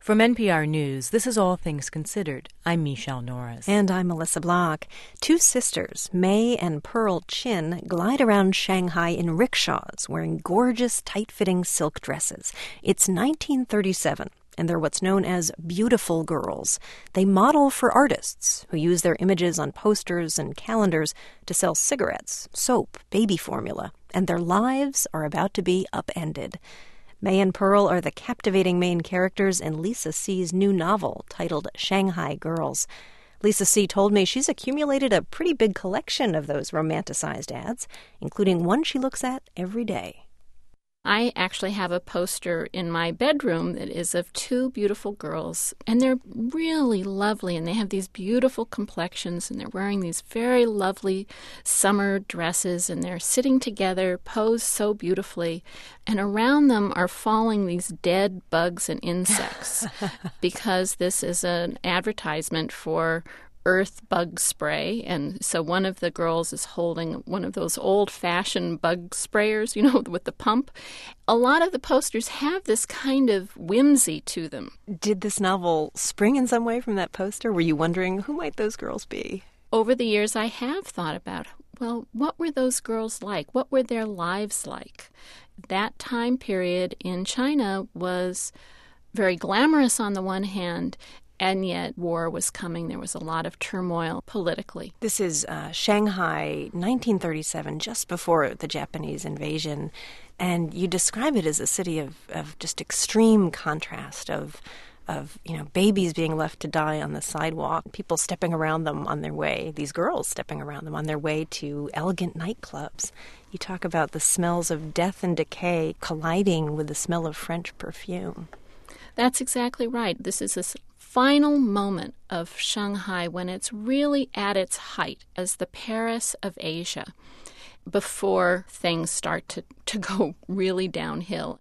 From NPR News, this is All Things Considered. I'm Michelle Norris. And I'm Melissa Block. Two sisters, May and Pearl Chin, glide around Shanghai in rickshaws wearing gorgeous, tight-fitting silk dresses. It's 1937, and they're what's known as beautiful girls. They model for artists who use their images on posters and calendars to sell cigarettes, soap, baby formula, and their lives are about to be upended. May and Pearl are the captivating main characters in Lisa See's new novel titled Shanghai Girls. Lisa See told me she's accumulated a pretty big collection of those romanticized ads, including one she looks at every day. I actually have a poster in my bedroom that is of two beautiful girls, and they're really lovely, and they have these beautiful complexions, and they're wearing these very lovely summer dresses, and they're sitting together, posed so beautifully, and around them are falling these dead bugs and insects because this is an advertisement for earth bug spray, and so one of the girls is holding one of those old-fashioned bug sprayers, with the pump. A lot of the posters have this kind of whimsy to them. Did this novel spring in some way from that poster? Were you wondering who might those girls be? Over the years, I have thought about, well, what were those girls like? What were their lives like? That time period in China was very glamorous on the one hand, and yet war was coming. There was a lot of turmoil politically. This is Shanghai, 1937, just before the Japanese invasion. And you describe it as a city of just extreme contrast, of babies being left to die on the sidewalk, people stepping around them on their way, these girls stepping around them on their way to elegant nightclubs. You talk about the smells of death and decay colliding with the smell of French perfume. That's exactly right. This is a final moment of Shanghai when it's really at its height as the Paris of Asia before things start to go really downhill.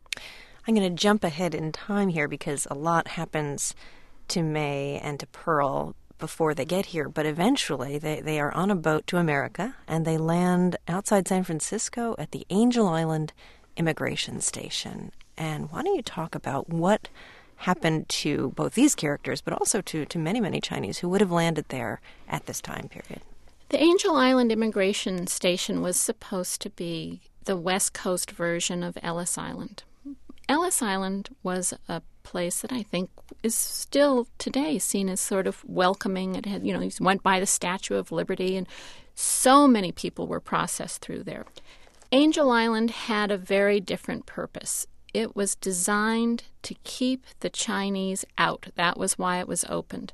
I'm going to jump ahead in time here because a lot happens to May and to Pearl before they get here, but eventually they are on a boat to America and they land outside San Francisco at the Angel Island Immigration Station. And why don't you talk about what happened to both these characters, but also to many, many Chinese who would have landed there at this time period? The Angel Island Immigration Station was supposed to be the West Coast version of Ellis Island. Ellis Island was a place that I think is still today seen as sort of welcoming. It had, you went by the Statue of Liberty, and so many people were processed through there. Angel Island had a very different purpose. It was designed to keep the Chinese out. That was why it was opened.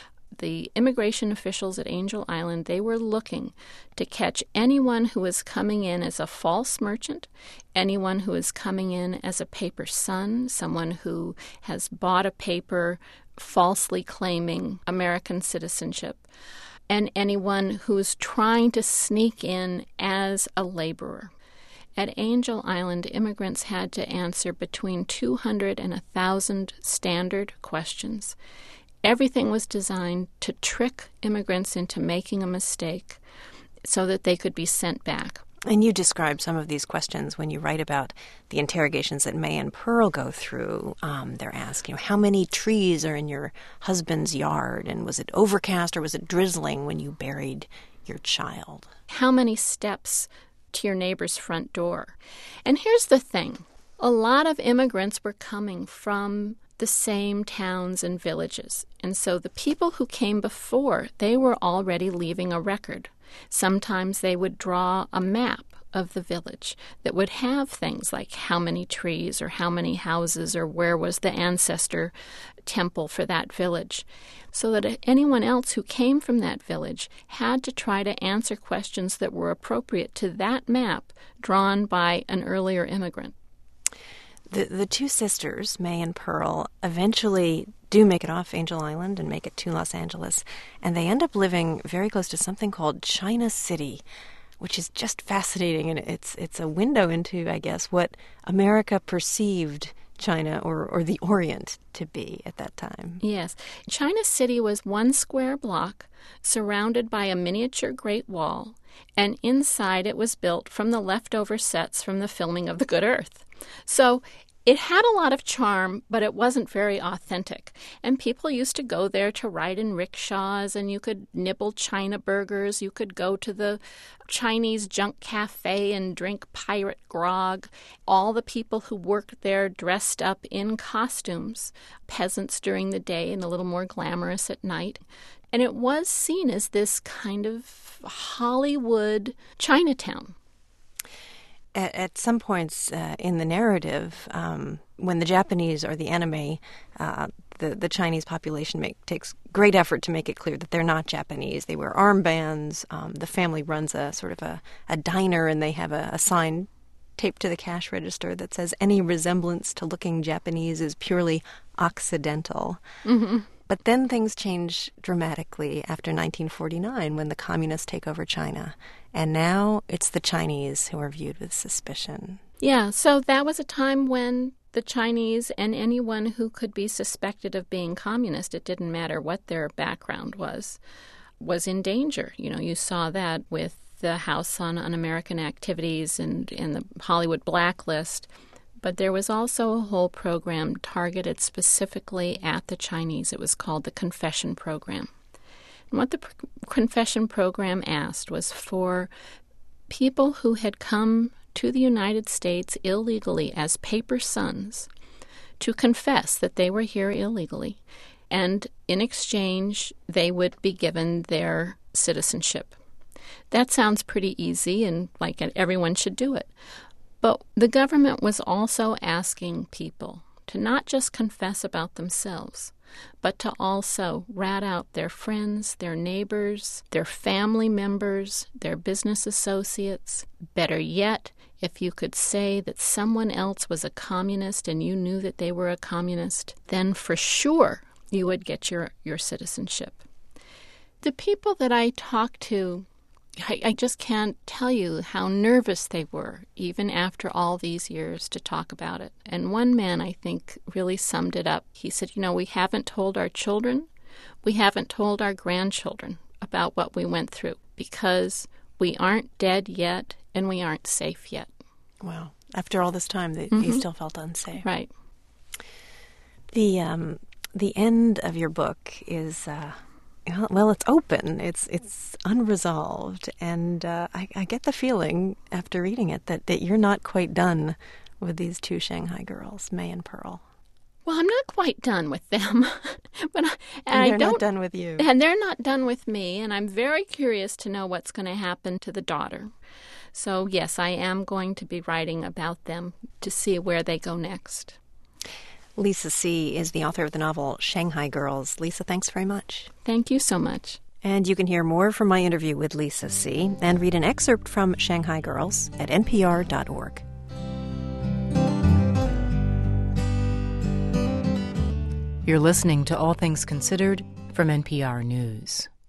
The immigration officials at Angel Island, they were looking to catch anyone who was coming in as a false merchant, anyone who is coming in as a paper son, someone who has bought a paper falsely claiming American citizenship, and anyone who's trying to sneak in as a laborer. At Angel Island, immigrants had to answer between 200 and 1,000 standard questions. Everything was designed to trick immigrants into making a mistake so that they could be sent back. And you describe some of these questions when you write about the interrogations that May and Pearl go through. They're asked, how many trees are in your husband's yard? And was it overcast or was it drizzling when you buried your child? How many steps to your neighbor's front door? And here's the thing. A lot of immigrants were coming from the same towns and villages. And so the people who came before, they were already leaving a record. Sometimes they would draw a map of the village that would have things like how many trees or how many houses or where was the ancestor temple for that village, so that anyone else who came from that village had to try to answer questions that were appropriate to that map drawn by an earlier immigrant. The two sisters, May and Pearl, eventually do make it off Angel Island and make it to Los Angeles, and they end up living very close to something called China City, which is just fascinating, and it's a window into, I guess, what America perceived China or the Orient to be at that time. Yes. China City was one square block surrounded by a miniature Great Wall, and inside it was built from the leftover sets from the filming of The Good Earth. So It had a lot of charm, but it wasn't very authentic. And people used to go there to ride in rickshaws, and you could nibble China burgers. You could go to the Chinese junk cafe and drink pirate grog. All the people who worked there dressed up in costumes, peasants during the day and a little more glamorous at night. And it was seen as this kind of Hollywood Chinatown. At some points in the narrative, when the Japanese or the enemy, the Chinese population takes great effort to make it clear that they're not Japanese. They wear armbands. The family runs a sort of a diner, and they have a sign taped to the cash register that says any resemblance to looking Japanese is purely Occidental. Mm-hmm. But then things change dramatically after 1949 when the communists take over China. And now it's the Chinese who are viewed with suspicion. Yeah, so that was a time when the Chinese and anyone who could be suspected of being communist, it didn't matter what their background was in danger. You know, you saw that with the House on Un-American Activities and the Hollywood blacklist. But there was also a whole program targeted specifically at the Chinese. It was called the Confession Program. And what the Confession Program asked was for people who had come to the United States illegally as paper sons to confess that they were here illegally. And in exchange, they would be given their citizenship. That sounds pretty easy and like everyone should do it. But the government was also asking people to not just confess about themselves, but to also rat out their friends, their neighbors, their family members, their business associates. Better yet, if you could say that someone else was a communist and you knew that they were a communist, then for sure you would get your citizenship. The people that I talked to, I just can't tell you how nervous they were, even after all these years, to talk about it. And one man, I think, really summed it up. He said, we haven't told our children, we haven't told our grandchildren about what we went through because we aren't dead yet and we aren't safe yet. Wow. After all this time, he still felt unsafe. Right. The end of your book is... well, it's open. It's unresolved, and I get the feeling after reading it that you're not quite done with these two Shanghai girls, May and Pearl. Well, I'm not quite done with them, They're not done with you, and they're not done with me. And I'm very curious to know what's going to happen to the daughter. So yes, I am going to be writing about them to see where they go next. Lisa See is the author of the novel Shanghai Girls. Lisa, thanks very much. Thank you so much. And you can hear more from my interview with Lisa See and read an excerpt from Shanghai Girls at npr.org. You're listening to All Things Considered from NPR News.